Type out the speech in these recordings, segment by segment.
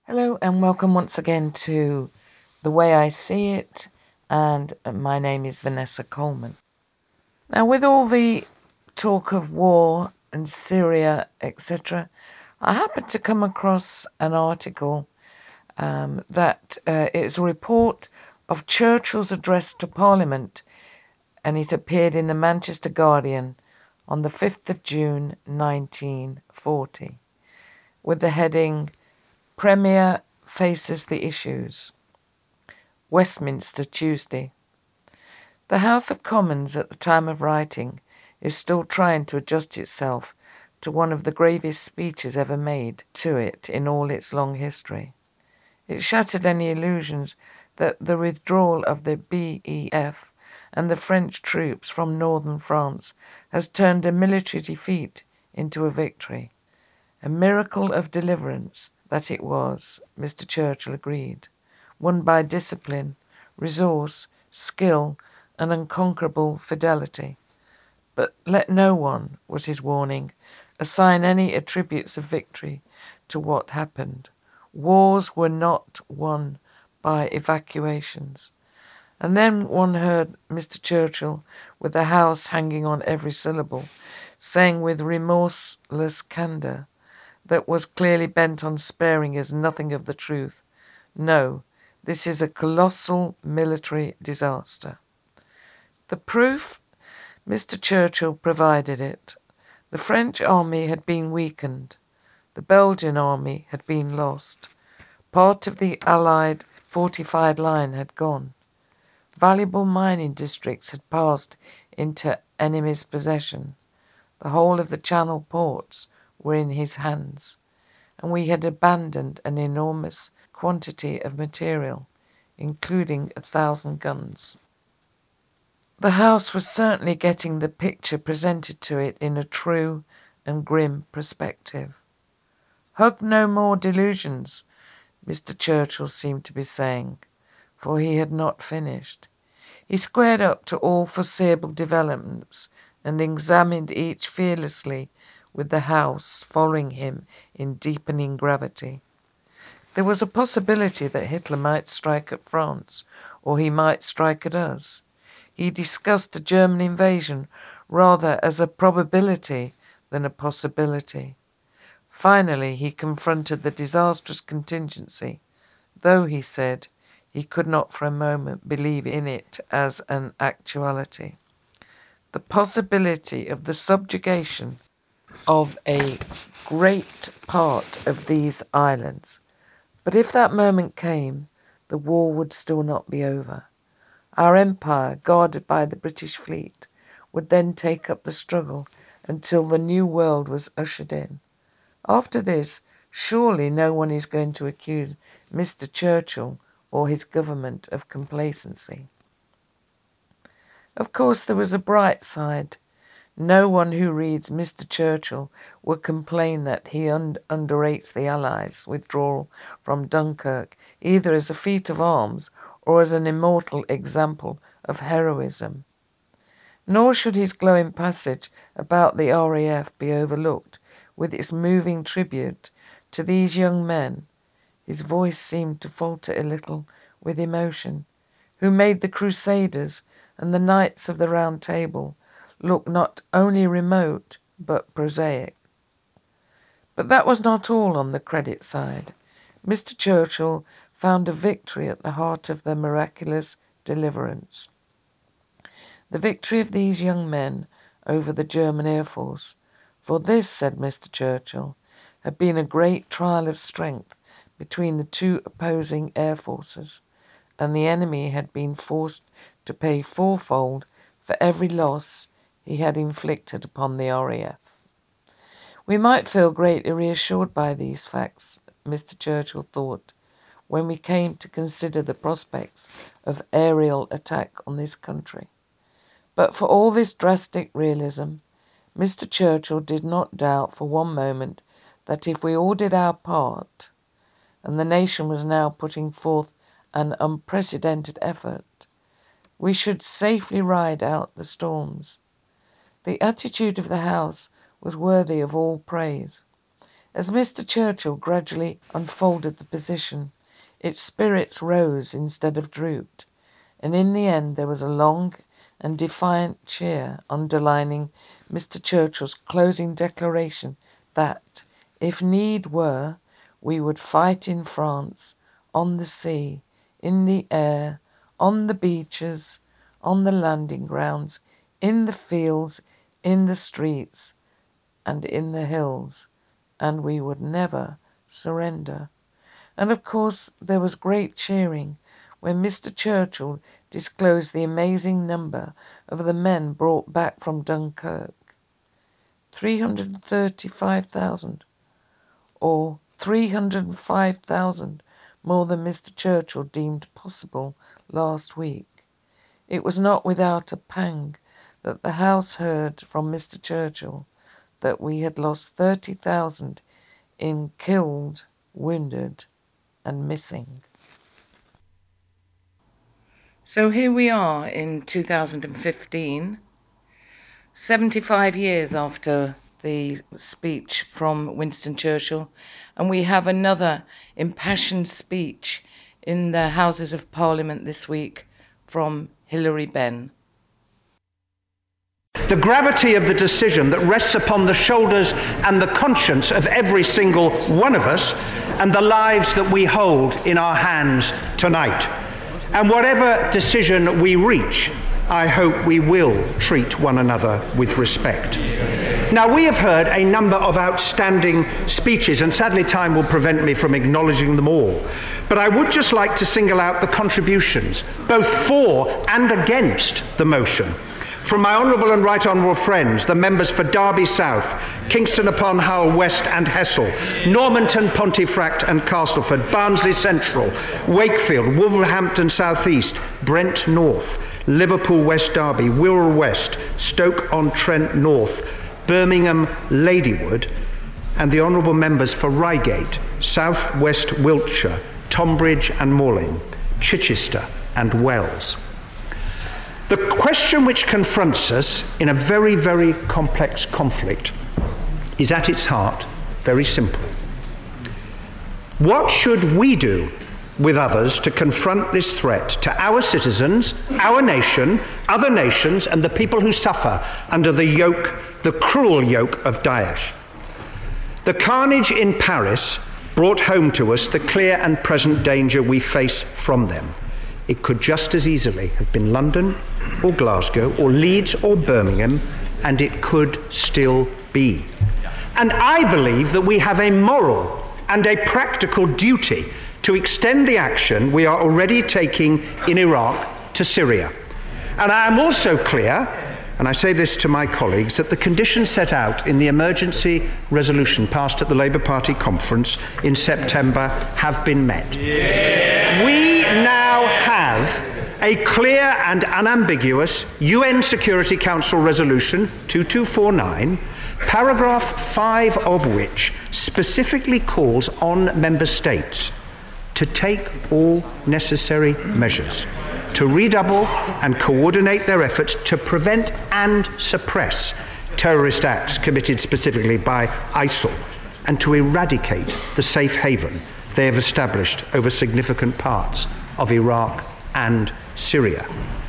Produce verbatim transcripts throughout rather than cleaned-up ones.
Hello, and welcome once again to The Way I See It. And my name is Vanessa Coleman. Now, with all the talk of war and Syria, et cetera, I happened to come across an article um, that uh, it's a report of Churchill's address to Parliament, and it appeared in the Manchester Guardian on the fifth of June nineteen forty, with the heading Premier Faces the Issues. Westminster, Tuesday. The House of Commons at the time of writing is still trying to adjust itself to one of the gravest speeches ever made to it in all its long history. It shattered any illusions that the withdrawal of the B E F and the French troops from northern France has turned a military defeat into a victory. A miracle of deliverance that it was, Mister Churchill agreed, won by discipline, resource, skill, and unconquerable fidelity. But let no one, was his warning, assign any attributes of victory to what happened. Wars were not won by evacuations. And then one heard Mister Churchill, with the House hanging on every syllable, saying with remorseless candour, that was clearly bent on sparing us nothing of the truth. No, this is a colossal military disaster. The proof? Mister Churchill provided it. The French army had been weakened. The Belgian army had been lost. Part of the Allied fortified line had gone. Valuable mining districts had passed into enemy's possession. The whole of the Channel ports were in his hands, and we had abandoned an enormous quantity of material, including a thousand guns. The House was certainly getting the picture presented to it in a true and grim perspective. Hug no more delusions, Mister Churchill seemed to be saying, for he had not finished. He squared up to all foreseeable developments and examined each fearlessly, with the House following him in deepening gravity. There was a possibility that Hitler might strike at France, or he might strike at us. He discussed a German invasion rather as a probability than a possibility. Finally, he confronted the disastrous contingency, though, he said, he could not for a moment believe in it as an actuality. The possibility of the subjugation of a great part of these islands. But if that moment came, the war would still not be over. Our empire, guarded by the British fleet, would then take up the struggle until the new world was ushered in. After this, surely no one is going to accuse Mister Churchill or his government of complacency. Of course, there was a bright side. No one who reads Mister Churchill would complain that he un- underrates the Allies' withdrawal from Dunkirk, either as a feat of arms or as an immortal example of heroism. Nor should his glowing passage about the R A F be overlooked, with its moving tribute to these young men. His voice seemed to falter a little with emotion, who made the Crusaders and the Knights of the Round Table look not only remote but prosaic. But that was not all on the credit side. Mister Churchill found a victory at the heart of the miraculous deliverance. The victory of these young men over the German Air Force. For this, said Mister Churchill, had been a great trial of strength between the two opposing air forces, and the enemy had been forced to pay fourfold for every loss he had inflicted upon the R A F. We might feel greatly reassured by these facts, Mister Churchill thought, when we came to consider the prospects of aerial attack on this country. But for all this drastic realism, Mister Churchill did not doubt for one moment that if we all did our part, and the nation was now putting forth an unprecedented effort, we should safely ride out the storms. The attitude of the House was worthy of all praise. As Mister Churchill gradually unfolded the position, its spirits rose instead of drooped, and in the end there was a long and defiant cheer underlining Mister Churchill's closing declaration that, if need were, we would fight in France, on the sea, in the air, on the beaches, on the landing grounds, in the fields, in the streets, and in the hills, and we would never surrender. And of course there was great cheering when Mister Churchill disclosed the amazing number of the men brought back from Dunkirk. three hundred thirty-five thousand, or three hundred five thousand more than Mister Churchill deemed possible last week. It was not without a pang that the House heard from Mister Churchill that we had lost thirty thousand in killed, wounded, and missing. So here we are in two thousand fifteen, seventy-five years after the speech from Winston Churchill, and we have another impassioned speech in the Houses of Parliament this week from Hilary Benn. The gravity of the decision that rests upon the shoulders and the conscience of every single one of us, and the lives that we hold in our hands tonight. And whatever decision we reach, I hope we will treat one another with respect. Now, we have heard a number of outstanding speeches, and sadly time will prevent me from acknowledging them all. But I would just like to single out the contributions, both for and against the motion, from my honourable and right honourable friends, the members for Derby South, Kingston upon Hull West and Hessel, Normanton, Pontefract and Castleford, Barnsley Central, Wakefield, Wolverhampton South East, Brent North, Liverpool West Derby, Wirral West, Stoke-on-Trent North, Birmingham Ladywood, and the honourable members for Reigate, South West Wiltshire, Tonbridge and Malling, Chichester and Wells. The question which confronts us in a very, very complex conflict is at its heart very simple. What should we do with others to confront this threat to our citizens, our nation, other nations, and the people who suffer under the yoke, the cruel yoke of Daesh? The carnage in Paris brought home to us the clear and present danger we face from them. It could just as easily have been London or Glasgow or Leeds or Birmingham, and it could still be. And I believe that we have a moral and a practical duty to extend the action we are already taking in Iraq to Syria. And I am also clear, and I say this to my colleagues, that the conditions set out in the emergency resolution passed at the Labour Party conference in September have been met. Yeah. We now have a clear and unambiguous U N Security Council resolution two two four nine, paragraph five of which specifically calls on member states to take all necessary measures to redouble and coordinate their efforts to prevent and suppress terrorist acts committed specifically by ISIL and to eradicate the safe haven they have established over significant parts of Iraq and Syria.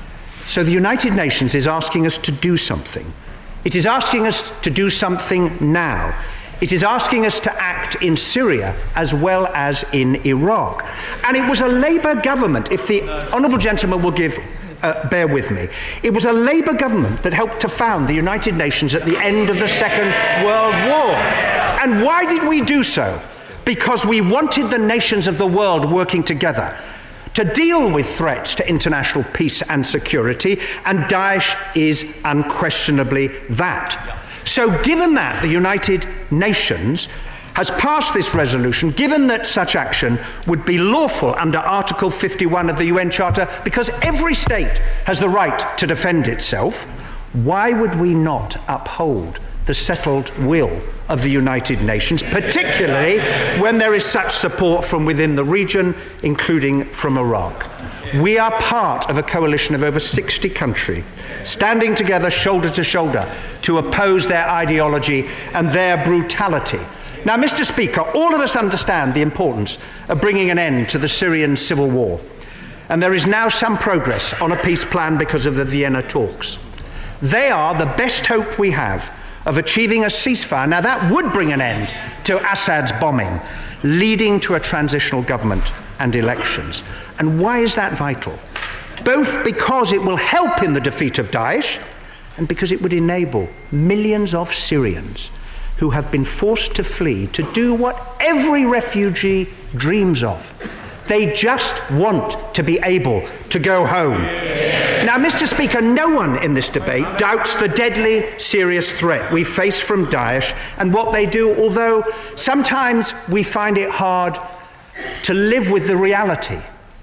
So the United Nations is asking us to do something. It is asking us to do something now. It is asking us to act in Syria as well as in Iraq. And it was a Labour government, if the honourable gentleman will give, uh, bear with me, it was a Labour government that helped to found the United Nations at the end of the Second World War. And why did we do so? Because we wanted the nations of the world working together to deal with threats to international peace and security, and Daesh is unquestionably that. So given that the United Nations has passed this resolution, given that such action would be lawful under Article fifty-one of the U N Charter, because every state has the right to defend itself, why would we not uphold the settled will of the United Nations, particularly when there is such support from within the region, including from Iraq? We are part of a coalition of over sixty countries, standing together shoulder to shoulder to oppose their ideology and their brutality, Now, Mister Speaker, all of us understand the importance of bringing an end to the Syrian civil war, and there is now some progress on a peace plan because of the Vienna talks. They are the best hope we have of achieving a ceasefire. Now, that would bring an end to Assad's bombing, leading to a transitional government and elections. And why is that vital? Both because it will help in the defeat of Daesh and because it would enable millions of Syrians who have been forced to flee to do what every refugee dreams of. They just want to be able to go home. Now, Mister Speaker, no one in this debate doubts the deadly, serious threat we face from Daesh and what they do, although sometimes we find it hard to live with the reality.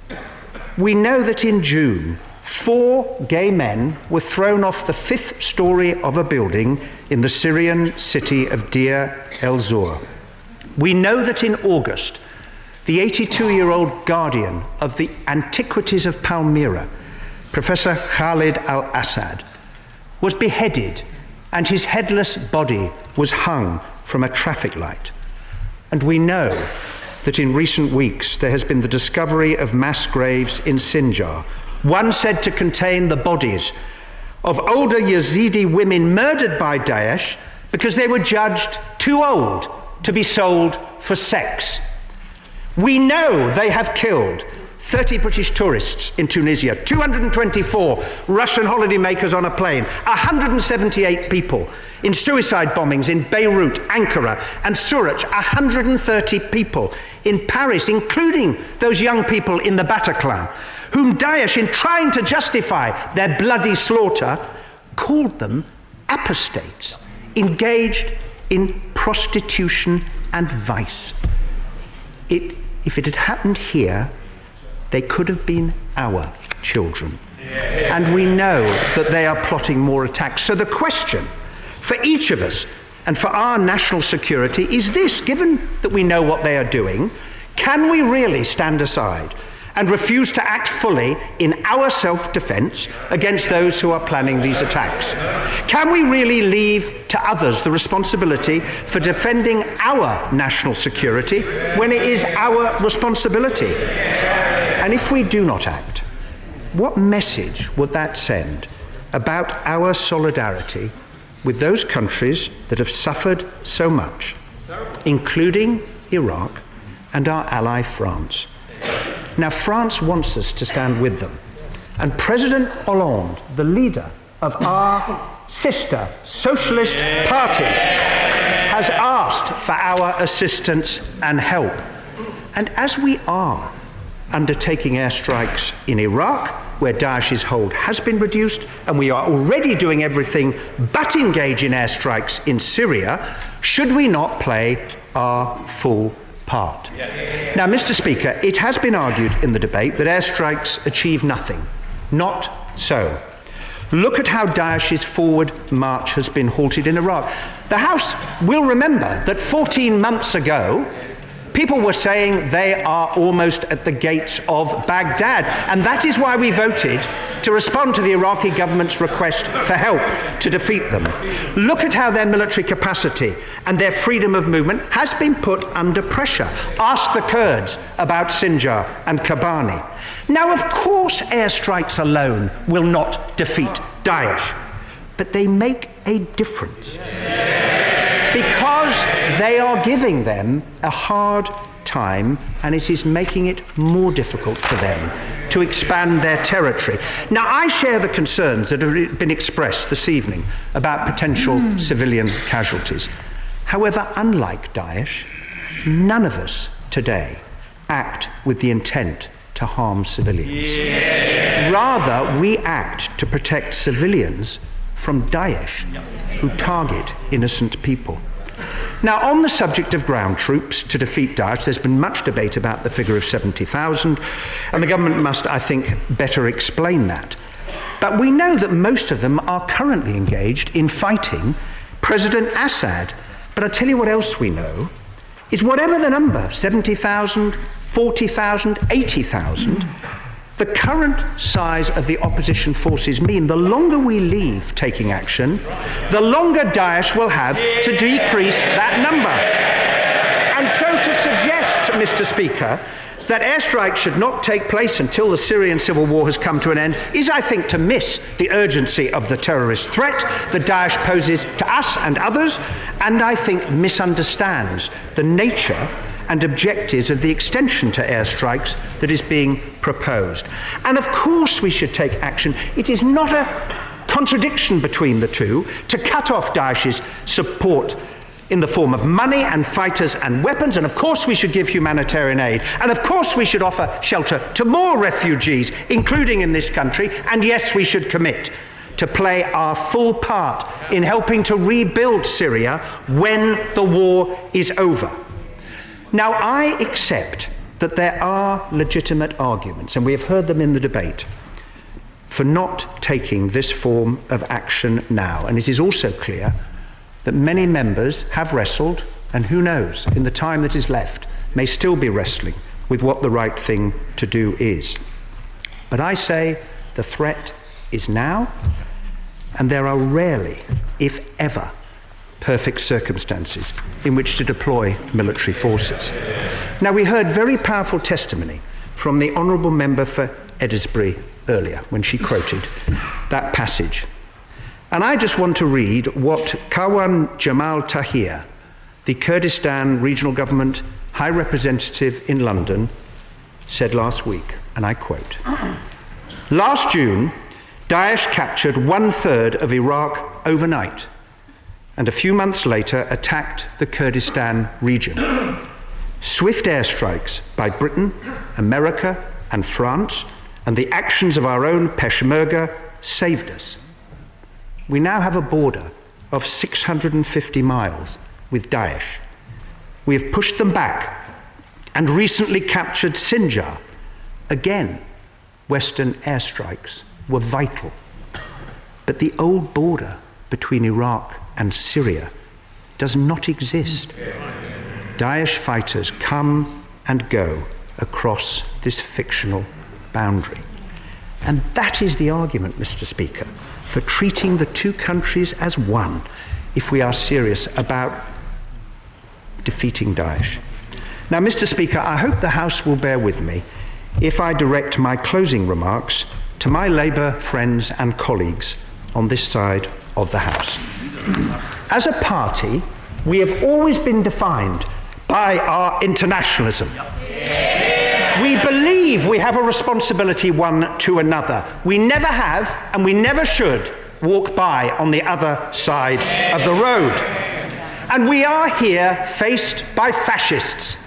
We know that in June, four gay men were thrown off the fifth story of a building in the Syrian city of Deir el-Zor. We know that in August, the eighty-two-year-old guardian of the antiquities of Palmyra, Professor Khalid al-Assad, was beheaded and his headless body was hung from a traffic light. And we know that in recent weeks there has been the discovery of mass graves in Sinjar, one said to contain the bodies of older Yazidi women murdered by Daesh because they were judged too old to be sold for sex. We know they have killed thirty British tourists in Tunisia, two hundred twenty-four Russian holidaymakers on a plane, one hundred seventy-eight people in suicide bombings in Beirut, Ankara and Surat, one hundred thirty people in Paris, including those young people in the Bataclan, whom Daesh, in trying to justify their bloody slaughter, called them apostates, engaged in prostitution and vice. It, if it had happened here, they could have been our children. And we know that they are plotting more attacks. So the question for each of us and for our national security is this: given that we know what they are doing, can we really stand aside and refuse to act fully in our self-defense against those who are planning these attacks? Can we really leave to others the responsibility for defending our national security when it is our responsibility? And if we do not act, what message would that send about our solidarity with those countries that have suffered so much, including Iraq and our ally France? Now, France wants us to stand with them. And President Hollande, the leader of our sister socialist party, has asked for our assistance and help. And as we are undertaking airstrikes in Iraq, where Daesh's hold has been reduced, and we are already doing everything but engage in airstrikes in Syria, should we not play our full part? Now, Mister Speaker, it has been argued in the debate that airstrikes achieve nothing. Not so. Look at how Daesh's forward march has been halted in Iraq. The House will remember that fourteen months ago, people were saying they are almost at the gates of Baghdad. And that is why we voted to respond to the Iraqi government's request for help to defeat them. Look at how their military capacity and their freedom of movement has been put under pressure. Ask the Kurds about Sinjar and Kobani. Now, of course, airstrikes alone will not defeat Daesh, but they make a difference. Because they are giving them a hard time, and it is making it more difficult for them to expand their territory. Now, I share the concerns that have been expressed this evening about potential mm. civilian casualties. However, unlike Daesh, none of us today act with the intent to harm civilians. Yeah. Rather, we act to protect civilians from Daesh, who target innocent people. Now, on the subject of ground troops to defeat Daesh, there's been much debate about the figure of seventy thousand, and the government must, I think, better explain that. But we know that most of them are currently engaged in fighting President Assad. But I tell you what else we know, is whatever the number, seventy thousand, forty thousand, eighty thousand, the current size of the opposition forces mean the longer we leave taking action, the longer Daesh will have to decrease that number. Mister Speaker, that airstrikes should not take place until the Syrian civil war has come to an end is, I think, to miss the urgency of the terrorist threat that Daesh poses to us and others, and I think misunderstands the nature and objectives of the extension to airstrikes that is being proposed. And of course we should take action. It is not a contradiction between the two to cut off Daesh's support in the form of money and fighters and weapons, and of course we should give humanitarian aid, and of course we should offer shelter to more refugees, including in this country, and yes, we should commit to play our full part in helping to rebuild Syria when the war is over. Now, I accept that there are legitimate arguments, and we have heard them in the debate, for not taking this form of action now, and it is also clear that many members have wrestled, and who knows, in the time that is left, may still be wrestling with what the right thing to do is. But I say the threat is now, and there are rarely, if ever, perfect circumstances in which to deploy military forces. Now, we heard very powerful testimony from the Honourable Member for Edinburgh earlier when she quoted that passage. And I just want to read what Karwan Jamal Tahir, the Kurdistan Regional Government High Representative in London, said last week, and I quote, "Last June, Daesh captured one-third of Iraq overnight, and a few months later attacked the Kurdistan region. Swift airstrikes by Britain, America, and France, and the actions of our own Peshmerga saved us. We now have a border of six hundred fifty miles with Daesh. We have pushed them back and recently captured Sinjar. Again, Western airstrikes were vital. But the old border between Iraq and Syria does not exist. Daesh fighters come and go across this fictional boundary." And that is the argument, Mister Speaker, for treating the two countries as one if we are serious about defeating Daesh. Now, Mister Speaker, I hope the House will bear with me if I direct my closing remarks to my Labour friends and colleagues on this side of the House. As a party, we have always been defined by our internationalism. We believe we have a responsibility one to another. We never have, and we never should, walk by on the other side of the road. And we are here faced by fascists.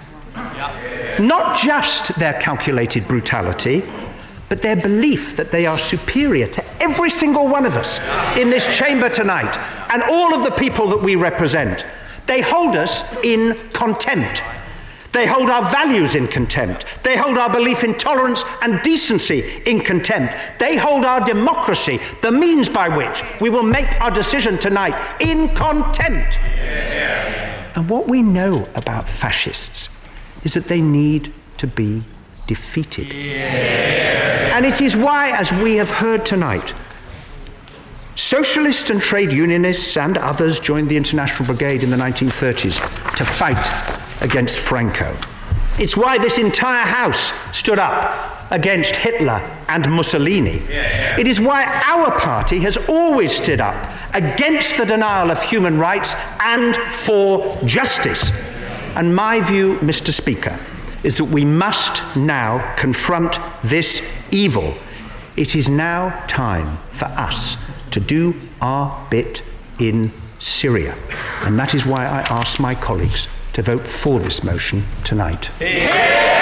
Not just their calculated brutality, but their belief that they are superior to every single one of us in this chamber tonight, and all of the people that we represent. They hold us in contempt. They hold our values in contempt. They hold our belief in tolerance and decency in contempt. They hold our democracy, the means by which we will make our decision tonight, in contempt. Yeah. And what we know about fascists is that they need to be defeated. Yeah. And it is why, as we have heard tonight, socialists and trade unionists and others joined the International Brigade in the nineteen thirties to fight against Franco. It's why this entire House stood up against Hitler and Mussolini. Yeah, yeah. It is why our party has always stood up against the denial of human rights and for justice. And my view, Mister Speaker, is that we must now confront this evil. It is now time for us to do our bit in Syria. And that is why I ask my colleagues to vote for this motion tonight. Yeah.